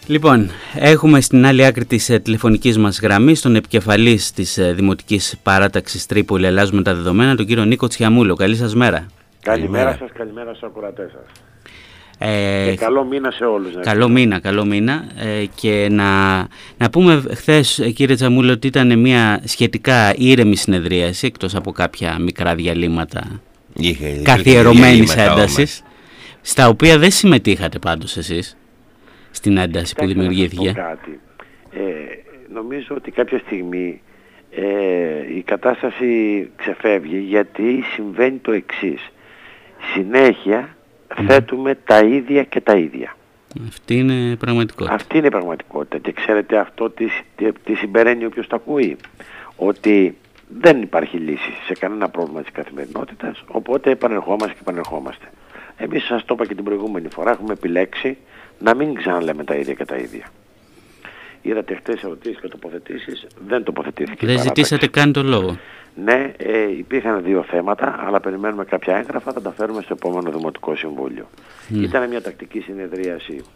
Λοιπόν, έχουμε στην άλλη άκρη της τηλεφωνικής μας γραμμής τον επικεφαλής της Δημοτικής Παράταξης Τρίπολη Αλλάζουμε τα Δεδομένα, τον κύριο Νίκο Τσιαμούλο. Καλή σας μέρα. Καλημέρα σας, καλημέρα στους ακροατές σας. Και καλό μήνα σε όλους. Καλό μήνα. Και να πούμε χθες, κύριε Τσιαμούλο, ότι ήταν μια σχετικά ήρεμη συνεδρίαση, εκτός από κάποια μικρά διαλύματα καθιερωμένης έντασης, στα οποία δεν συμμετείχατε πάντως εσείς. Στην ένταση που δημιουργήθηκε. Κάτι. Νομίζω ότι κάποια στιγμή η κατάσταση ξεφεύγει, γιατί συμβαίνει το εξής. Συνέχεια θέτουμε τα ίδια και τα ίδια. Αυτή είναι πραγματικότητα. Αυτή είναι πραγματικότητα. Και ξέρετε αυτό τι συμπεραίνει όποιος το ακούει. Ότι δεν υπάρχει λύση σε κανένα πρόβλημα της καθημερινότητας, οπότε επανερχόμαστε. Εμείς, σας το είπα και την προηγούμενη φορά, έχουμε επιλέξει να μην ξαναλέμε τα ίδια και τα ίδια. Είδατε χτες ερωτήσεις και τοποθετήσεις, δεν τοποθετήθηκε. Δεν ζητήσατε καν το λόγο. Ναι, υπήρχαν δύο θέματα, αλλά περιμένουμε κάποια έγγραφα, θα τα φέρουμε στο επόμενο Δημοτικό Συμβούλιο. Ήταν μια τακτική συνεδρίαση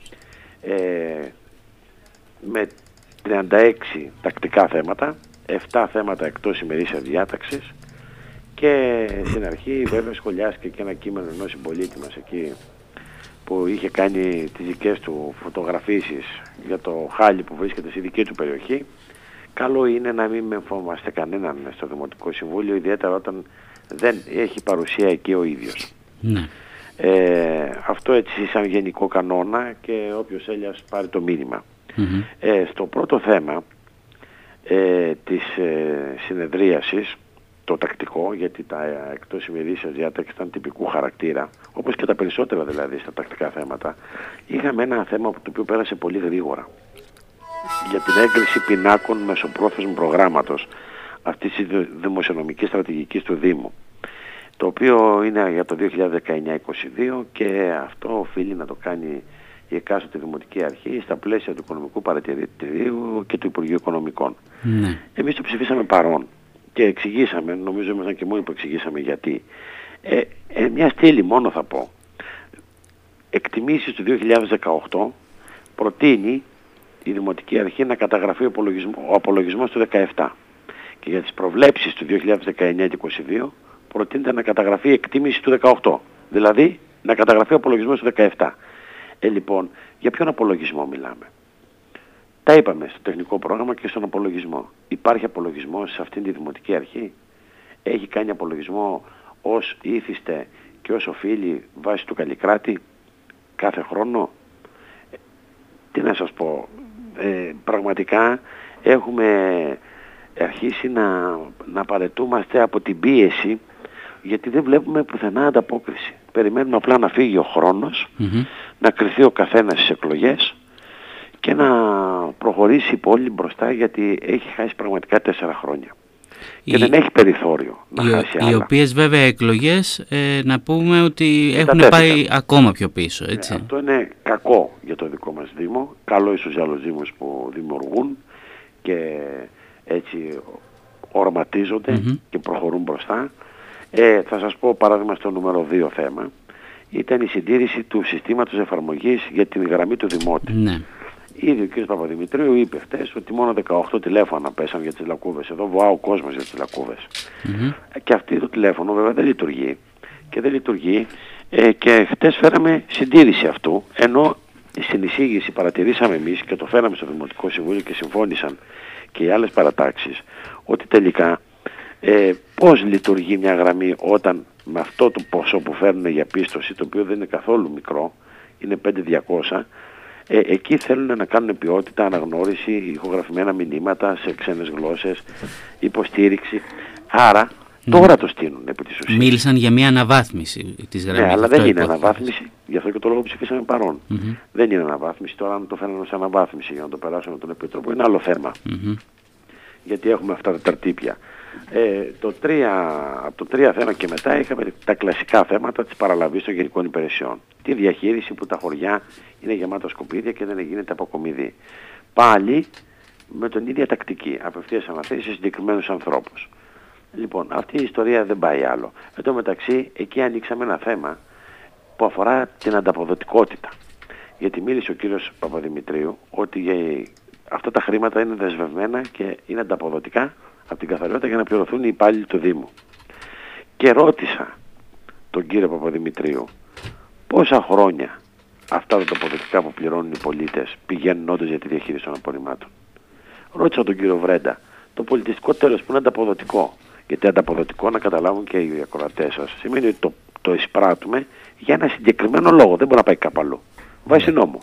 με 36 τακτικά θέματα, 7 θέματα εκτός ημερήσιας διάταξης, και στην αρχή βέβαια σχολιάστηκε και ένα κείμενο ενός συμπολίτη μας εκεί, που είχε κάνει τις δικές του φωτογραφίσεις για το χάλι που βρίσκεται στη δική του περιοχή. Καλό είναι να μην μεμφόμαστε κανέναν στο Δημοτικό Συμβούλιο, ιδιαίτερα όταν δεν έχει παρουσία εκεί ο ίδιος. Ναι. Αυτό έτσι σαν γενικό κανόνα, και όποιος θέλει ας πάρει το μήνυμα. Στο πρώτο θέμα της συνεδρίασης, το τακτικό, γιατί τα εκτός ημερήσιας διάταξης ήταν τυπικού χαρακτήρα, όπως και τα περισσότερα δηλαδή στα τακτικά θέματα, είχαμε ένα θέμα το οποίο πέρασε πολύ γρήγορα, για την έγκριση πινάκων μεσοπρόθεσμου προγράμματος αυτής της δημοσιονομικής στρατηγικής του Δήμου, το οποίο είναι για το 2019-2022, και αυτό οφείλει να το κάνει η εκάστοτε Δημοτική Αρχή στα πλαίσια του Οικονομικού Παρατηρητηρίου και του Υπουργείου Οικονομικών. Ναι. Εμείς το ψηφίσαμε παρόν και εξηγήσαμε, νομίζω ήμασταν και μόνοι που εξηγήσαμε γιατί. Μια στήλη μόνο θα πω. Εκτιμήσεις του 2018 προτείνει η Δημοτική Αρχή να καταγραφεί ο απολογισμός του 2017. Και για τις προβλέψεις του 2019 και 2022 προτείνεται να καταγραφεί η εκτίμηση του 2018. Δηλαδή να καταγραφεί ο απολογισμός του 2017. Λοιπόν, για ποιον απολογισμό μιλάμε? Τα είπαμε στο τεχνικό πρόγραμμα και στον απολογισμό. Υπάρχει απολογισμός σε αυτήν τη Δημοτική Αρχή? Έχει κάνει απολογισμό ως ήθιστε και ως οφείλει βάσει του Καλλικράτη κάθε χρόνο? Τι να σας πω, πραγματικά έχουμε αρχίσει να παρετούμαστε από την πίεση, γιατί δεν βλέπουμε πουθενά ανταπόκριση. Περιμένουμε απλά να φύγει ο χρόνος, να κριθεί ο καθένας στις εκλογές και να προχωρήσει η πόλη μπροστά, γιατί έχει χάσει πραγματικά 4 χρόνια. Και δεν έχει περιθώριο να χάσει άλλα. Οι οποίες βέβαια εκλογές, να πούμε ότι έχουν πάει ακόμα πιο πίσω, έτσι. Αυτό είναι κακό για το δικό μας Δήμο, καλό ίσως για άλλους Δήμους που δημιουργούν και έτσι οραματίζονται και προχωρούν μπροστά. Θα σας πω παράδειγμα στο νούμερο 2 θέμα. Ήταν η συντήρηση του συστήματος εφαρμογής για την γραμμή του Δημότη. Ναι. Ήδη ο κ. Παπαδημητρίου είπε χτες ότι μόνο 18 τηλέφωνα πέσαν για τις λακκούβες. Εδώ βοά ο κόσμος για τις λακκούβες. Και αυτό το τηλέφωνο βέβαια δεν λειτουργεί. Και δεν λειτουργεί. Και χτες φέραμε συντήρηση αυτού, ενώ στην εισήγηση παρατηρήσαμε εμείς και το φέραμε στο Δημοτικό Συμβούλιο και συμφώνησαν και οι άλλες παρατάξεις, ότι τελικά πώς λειτουργεί μια γραμμή όταν με αυτό το ποσό που φέρνουν για πίστοση, το οποίο δεν είναι καθόλου μικρό, είναι 5.200, εκεί θέλουν να κάνουν ποιότητα, αναγνώριση, ηχογραφημένα μηνύματα σε ξένες γλώσσες, υποστήριξη. Άρα τώρα το στείλουν επί της ουσίας. Μίλησαν για μια αναβάθμιση της γραμμής. Ναι, αλλά δεν είναι αναβάθμιση, γι' αυτό και το λόγο ψηφίσαμε παρόν. Δεν είναι αναβάθμιση. Τώρα αν το φέρνουν ως αναβάθμιση για να το περάσουν με τον Επίτροπο είναι άλλο θέμα. Γιατί έχουμε αυτά τα τερτύπια. Από το 3 θέμα και μετά είχαμε τα κλασικά θέματα της παραλαβής των γενικών υπηρεσιών. Τη διαχείριση που τα χωριά είναι γεμάτα σκουπίδια και δεν γίνεται αποκομιδή. Πάλι με τον ίδια τακτική, απευθείας αναθέσει σε συγκεκριμένους ανθρώπους. Λοιπόν, αυτή η ιστορία δεν πάει άλλο. Εν τω μεταξύ, εκεί ανοίξαμε ένα θέμα που αφορά την ανταποδοτικότητα. Γιατί μίλησε ο κύριος Παπαδημητρίου ότι αυτά τα χρήματα είναι δεσμευμένα και είναι ανταποδοτικά από την καθαριότητα για να πληρωθούν οι υπάλληλοι του Δήμου. Και ρώτησα τον κύριο Παπαδημητρίου πόσα χρόνια αυτά τα ανταποδοτικά που πληρώνουν οι πολίτες πηγαίνουν όντως για τη διαχείριση των απορριμμάτων. Ρώτησα τον κύριο Βρέντα το πολιτιστικό τέλος που είναι ανταποδοτικό. Γιατί ανταποδοτικό, να καταλάβουν και οι ακροατές σας, σημαίνει ότι το εισπράττουμε για ένα συγκεκριμένο λόγο. Δεν μπορεί να πάει κάπου αλλού. Βάσει νόμου.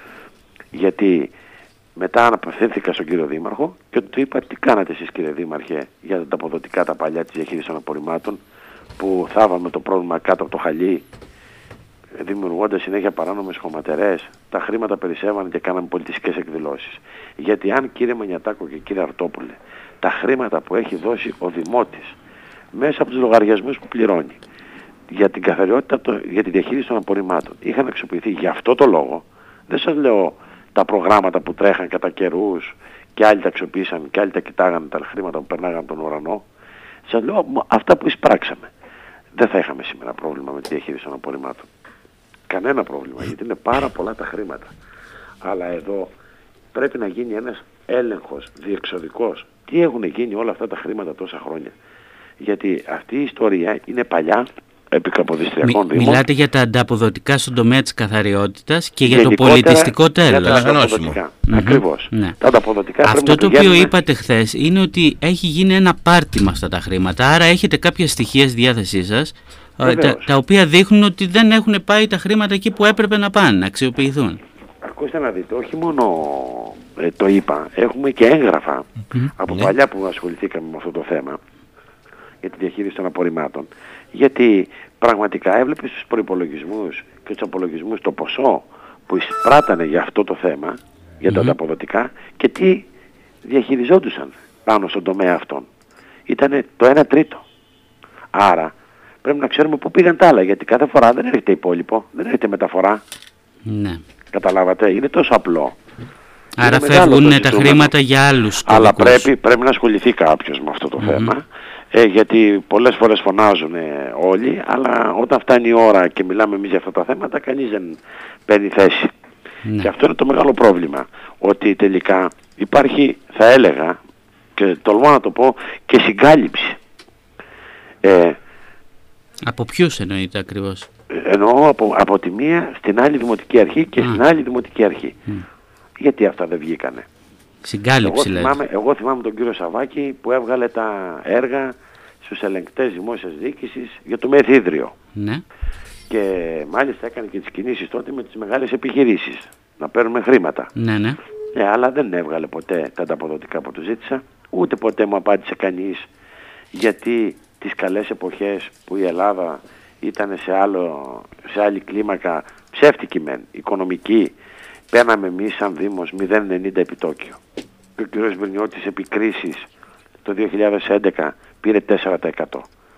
Γιατί μετά αναπευθύνθηκα στον κύριο Δήμαρχο και του είπα τι κάνατε εσείς κύριε Δήμαρχε για τα ανταποδοτικά τα παλιά της διαχείρισης των απορριμμάτων που θάβαμε το πρόβλημα κάτω από το χαλί, δημιουργώντας συνέχεια παράνομες χωματερές, τα χρήματα περισσεύαν και κάναμε πολιτιστικές εκδηλώσεις. Γιατί αν κύριε Μανιατάκο και κύριε Αρτόπουλε, τα χρήματα που έχει δώσει ο Δημότης μέσα από τους λογαριασμούς που πληρώνει για την καθαριότητα, για τη διαχείριση των απορριμμάτων είχαν αξιοποιηθεί για αυτό το λόγο, δεν σας λέω τα προγράμματα που τρέχαν κατά καιρούς και άλλοι τα αξιοποίησαν και άλλοι τα κοιτάγανε τα χρήματα που περνάγαν τον ουρανό, σας λέω αυτά που εισπράξαμε. Δεν θα είχαμε σήμερα πρόβλημα με τη διαχείριση των απορριμμάτων. Κανένα πρόβλημα, γιατί είναι πάρα πολλά τα χρήματα. Αλλά εδώ πρέπει να γίνει ένας έλεγχος διεξοδικός. Τι έχουν γίνει όλα αυτά τα χρήματα τόσα χρόνια. Γιατί αυτή η ιστορία είναι παλιά, επί Καποδιστριακών Δήμων. Μιλάτε για τα ανταποδοτικά στον τομέα της καθαριότητας και για το πολιτιστικό τέλος. Για τα ανταποδοτικά. Ακριβώς. Ναι. Τα ανταποδοτικά αυτό το οποίο είπατε χθες είναι ότι έχει γίνει ένα πάρτι με αυτά τα χρήματα. Άρα έχετε κάποια στοιχεία στη διάθεσή σας τα οποία δείχνουν ότι δεν έχουν πάει τα χρήματα εκεί που έπρεπε να πάνε, να αξιοποιηθούν. Ακούστε να δείτε, όχι μόνο το είπα, έχουμε και έγγραφα από παλιά που ασχοληθήκαμε με αυτό το θέμα για τη διαχείριση των απορριμμάτων. Γιατί πραγματικά έβλεπε στους προϋπολογισμούς και τους απολογισμούς το ποσό που εισπράτανε για αυτό το θέμα, για τα ανταποδοτικά και τι διαχειριζόντουσαν πάνω στον τομέα αυτόν. Ήτανε το 1/3. Άρα πρέπει να ξέρουμε πού πήγαν τα άλλα, γιατί κάθε φορά δεν έρχεται υπόλοιπο, δεν έρχεται μεταφορά. Ναι. Καταλάβατε, είναι τόσο απλό. Άρα φεύγουν τα χρήματα για άλλους τοπικούς. Αλλά πρέπει να ασχοληθεί κάποιος με αυτό το θέμα. Γιατί πολλές φορές φωνάζουν όλοι, αλλά όταν φτάνει η ώρα και μιλάμε εμείς για αυτά τα θέματα, κανείς δεν παίρνει θέση. Και αυτό είναι το μεγάλο πρόβλημα. Ότι τελικά υπάρχει, θα έλεγα, και τολμώ να το πω, και συγκάλυψη. Από ποιους εννοείται ακριβώς? Εννοώ από τη μία στην άλλη δημοτική αρχή και στην άλλη δημοτική αρχή. Γιατί αυτά δεν βγήκανε? Συγκάλυψη εγώ θυμάμαι τον κύριο Σαββάκη που έβγαλε τα έργα στους ελεγκτές δημόσιας διοίκησης για το μεθύδριο. Ναι. Και μάλιστα έκανε και τις κινήσεις τότε με τις μεγάλες επιχειρήσεις να παίρνουμε χρήματα. Ναι. Αλλά δεν έβγαλε ποτέ τα ανταποδοτικά που του ζήτησα, ούτε ποτέ μου απάντησε κανείς γιατί τις καλές εποχές που η Ελλάδα ήταν σε άλλη κλίμακα, ψεύτικη μεν, οικονομική, παίρναμε εμείς σαν Δήμος 0,90 επιτόκιο. Και ο κ. Βερνιώτης επί κρίσης το 2011 πήρε 4%.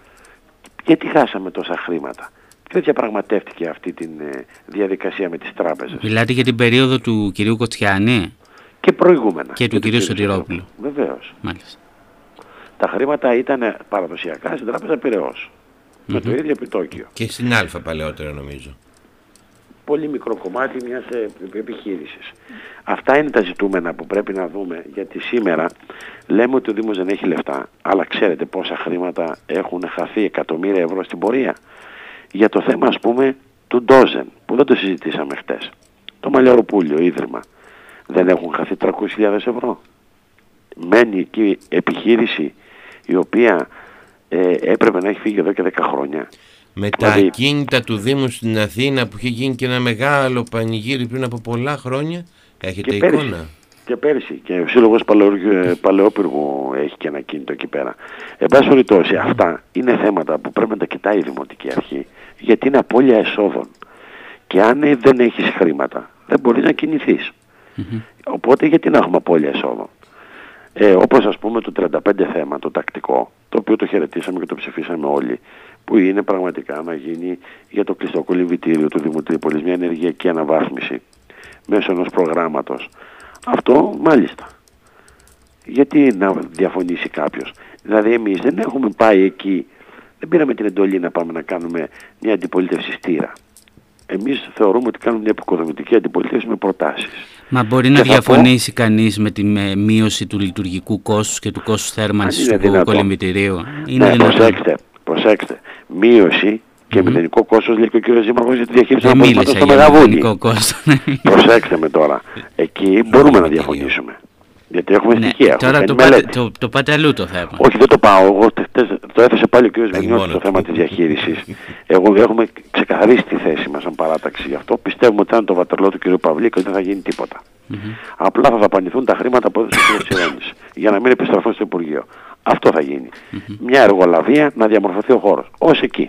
Γιατί χάσαμε τόσα χρήματα? Και διαπραγματεύτηκε αυτή τη διαδικασία με τις τράπεζες. Μιλάτε για την περίοδο του κυρίου Κοτσιάνη και προηγούμενα. Και του κυρίου Σωτηρόπουλου. Βεβαίως. Μάλιστα. Τα χρήματα ήταν παραδοσιακά στην τράπεζα Πειραιώς. Με το ίδιο επιτόκιο. Και στην Α παλαιότερα νομίζω. Πολύ μικρό κομμάτι μιας επιχείρησης. Αυτά είναι τα ζητούμενα που πρέπει να δούμε, γιατί σήμερα λέμε ότι ο Δήμος δεν έχει λεφτά, αλλά ξέρετε πόσα χρήματα έχουν χαθεί, εκατομμύρια ευρώ στην πορεία. Για το θέμα ας πούμε του Ντόζεν, που δεν το συζητήσαμε χτες. Το Μαλλιαροπούλιο Ίδρυμα. Δεν έχουν χαθεί 300.000 ευρώ. Μένει εκεί επιχείρηση η οποία έπρεπε να έχει φύγει εδώ και 10 χρόνια. Με τα ακίνητα του Δήμου στην Αθήνα που είχε γίνει και ένα μεγάλο πανηγύρι πριν από πολλά χρόνια, έχετε και εικόνα? Και πέρσι. Και ο Σύλλογος Παλαιόπυργου έχει και ένα κίνητο εκεί πέρα. Εν πάση περιπτώσει, αυτά είναι θέματα που πρέπει να τα κοιτάει η Δημοτική Αρχή, γιατί είναι απώλεια εσόδων. Και αν δεν έχεις χρήματα, δεν μπορείς να κινηθείς. Οπότε γιατί να έχουμε απώλεια εσόδων? Όπως ας πούμε το 35 θέμα, το τακτικό, το οποίο το χαιρετήσαμε και το ψηφίσαμε όλοι, που είναι πραγματικά να γίνει για το κλειστό κολυμβητήριο του Δήμου Τρίπολης μια ενεργειακή αναβάθμιση μέσω ενός προγράμματος. Αυτό μάλιστα. Γιατί να διαφωνήσει κάποιος? Δηλαδή εμείς δεν έχουμε πάει εκεί, δεν πήραμε την εντολή να πάμε να κάνουμε μια αντιπολίτευση στήρα. εμείς θεωρούμε ότι κάνουμε μια επικοδομητική αντιπολίτευση με προτάσεις. Μα μπορεί να διαφωνήσει κανείς με τη μείωση του λειτουργικού κόστους και του κόστους θέρμανσης του κολυμβητηρίου? Ναι, προσέξτε. Μείωση και μηδενικό κόστος, λέει και ο κ. Δήμαρχος, για τη διαχείριση των απορριμμάτων στο Μεγαβούνι. Προσέξτε με τώρα. Εκεί μπορούμε να διαφωνήσουμε. Γιατί έχουμε στοιχεία. Τώρα το πάτε αλλού το θέμα. Όχι, δεν το πάω. Εγώ το έθεσε πάλι ο κ. Βενιώτης το θέμα της διαχείρισης. Εγώ έχουμε ξεκαθαρίσει τη θέση μας σαν παράταξη γι' αυτό. Πιστεύουμε ότι θα είναι το βατερλό του κ. Παυλή και ότι δεν θα γίνει τίποτα. Απλά θα δαπανηθούν τα χρήματα που έδωσε ο κ. Τσιρόνης για να μην επιστραφούν στο Υπουργείο. Αυτό θα γίνει. Μια εργολαβία να διαμορφωθεί ο χώρος. Ως εκεί.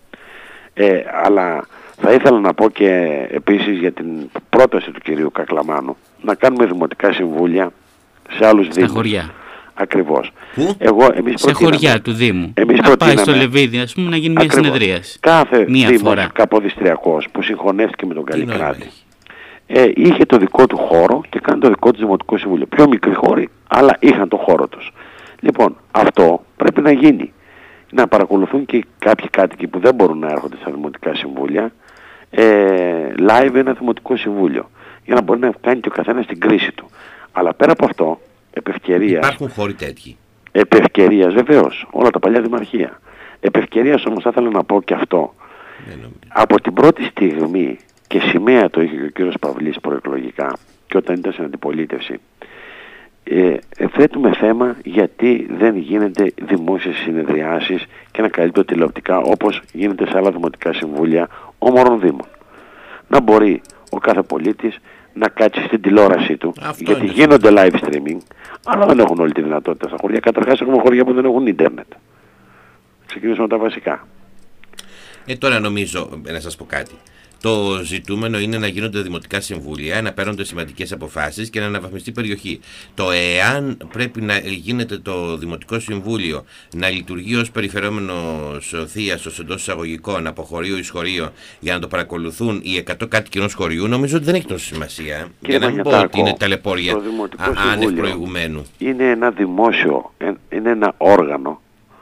Αλλά θα ήθελα να πω και επίσης για την πρόταση του κυρίου Κακλαμάνου να κάνουμε δημοτικά συμβούλια σε άλλους δήμους. Στα χωριά. Ακριβώς. Σε χωριά του Δήμου. Να πάει στο Λεβίδι, ας πούμε, να γίνει μια συνεδρίαση. Κάθε δήμος καποδιστριακός που συγχωνεύτηκε με τον Καλλικράτη είχε το δικό του χώρο και κάνει το δικό του δημοτικό συμβούλιο. Πιο μικροί χώροι, αλλά είχαν το χώρο τους. Λοιπόν, αυτό πρέπει να γίνει. Να παρακολουθούν και κάποιοι κάτοικοι που δεν μπορούν να έρχονται στα δημοτικά συμβούλια live ένα δημοτικό συμβούλιο για να μπορεί να κάνει και ο καθένας την κρίση του. Αλλά πέρα από αυτό, επευκαιρίας... Υπάρχουν χώροι τέτοιοι. Επευκαιρίας, βεβαίως, όλα τα παλιά δημαρχία. Επευκαιρίας όμως θα ήθελα να πω και αυτό. Από την πρώτη στιγμή, και σημαία το είχε και ο κύριος Παυλής προεκλογικά και όταν ήταν στην αντιπολίτευση, θέτουμε θέμα γιατί δεν γίνεται δημόσιες συνεδριάσεις και να καλύπτω τηλεοπτικά όπως γίνεται σε άλλα δημοτικά συμβούλια όμορων δήμων. Να μπορεί ο κάθε πολίτης να κάτσει στην τηλεόρασή του, γιατί γίνονται live streaming, αλλά δεν έχουν όλη τη δυνατότητα στα χωριά. Καταρχάς έχουμε χωριά που δεν έχουν ίντερνετ. Ξεκινήσουμε τα βασικά. Τώρα νομίζω, να σας πω κάτι. Το ζητούμενο είναι να γίνονται δημοτικά συμβούλια, να παίρνονται σημαντικές αποφάσεις και να αναβαθμιστεί η περιοχή. Το εάν πρέπει να γίνεται το δημοτικό συμβούλιο να λειτουργεί ως περιφερόμενος θείασος εντός εισαγωγικών από χωρίο εις χωρίο για να το παρακολουθούν οι 100 κάτοικοι ενός χωριού, νομίζω ότι δεν έχει τόσο σημασία. Για να μην πω ότι είναι ταλαιπώρια άνευ προηγουμένου. Είναι ένα δημόσιο, είναι ένα όργανο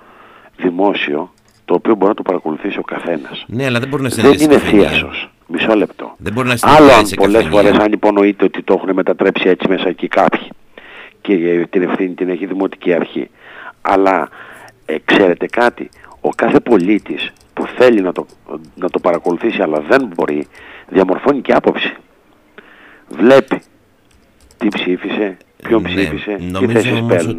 δημόσιο, το οποίο μπορεί να το παρακολουθήσει ο καθένας. Ναι, αλλά δεν μπορεί να Δεν είναι θείασος. Μισό λεπτό. Άλλο αν πολλές φορές αν υπονοείται ότι το έχουν μετατρέψει έτσι μέσα εκεί κάποιοι και την ευθύνη την έχει η Δημοτική Αρχή. Αλλά ξέρετε κάτι, ο κάθε πολίτης που θέλει να το παρακολουθήσει αλλά δεν μπορεί, διαμορφώνει και άποψη. Βλέπει τι ψήφισε, ποιον ψήφισε, τι θέσεις παίρνουν.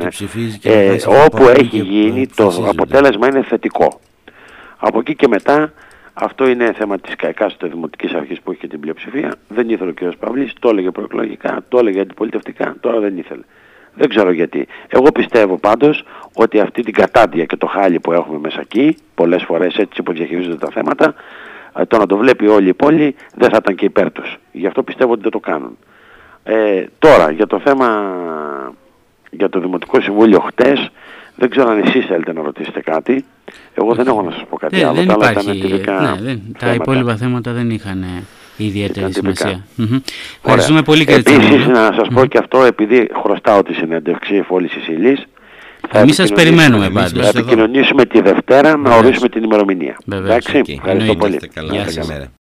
Όπου έχει γίνει το αποτέλεσμα είναι θετικό. Από εκεί και μετά, αυτό είναι θέμα της εκάστοτε δημοτικής αρχής που έχει και την πλειοψηφία. Δεν ήθελε ο κ. Παυλής, το έλεγε προεκλογικά, το έλεγε αντιπολιτευτικά, τώρα δεν ήθελε. Δεν ξέρω γιατί. Εγώ πιστεύω πάντως ότι αυτή την κατάντια και το χάλι που έχουμε μέσα εκεί, πολλές φορές έτσι όπως διαχειρίζονται τα θέματα, το να το βλέπει όλη η πόλη δεν θα ήταν και υπέρ τους. Γι' αυτό πιστεύω ότι δεν το κάνουν. Τώρα, για το θέμα, για το Δημοτικό Συμβούλιο χτες, δεν ξέρω αν εσείς θέλετε να ρωτήσετε κάτι. Εγώ δεν έχω να σας πω κάτι άλλο. Δεν υπάρχει, τα υπόλοιπα θέματα δεν είχαν ιδιαίτερη σημασία. Ευχαριστούμε πολύ, κύριε Τσιμούλη. Επίσης, να σας πω και αυτό, επειδή χρωστάω τη συνέντευξη εφόλης Σιλής, εμείς σας περιμένουμε πάντως. Θα επικοινωνήσουμε τη Δευτέρα να ορίσουμε την ημερομηνία. Εντάξει, ευχαριστώ πολύ. Γεια σας.